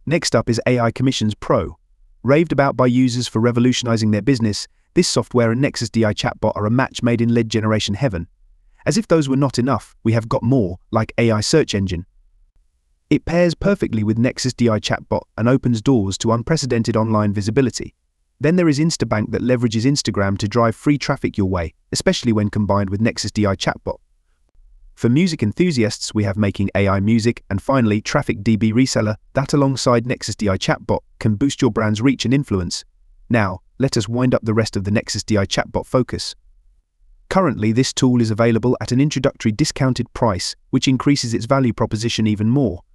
Next up is AI Commissions Pro. Raved about by users for revolutionizing their business, this software and Nexus DI chatbot are a match made in lead generation heaven. As if those were not enough, we have got more, like AI Search Engine. It pairs perfectly with Nexus DI chatbot and opens doors to unprecedented online visibility. Then there is Instabank that leverages Instagram to drive free traffic your way, especially when combined with Nexus DI chatbot. For music enthusiasts, we have Making AI Music, and finally Traffic DB Reseller that alongside Nexus DI chatbot can boost your brand's reach and influence. Now, let us wind up the rest of the Nexus DI chatbot focus. Currently, this tool is available at an introductory discounted price, which increases its value proposition even more.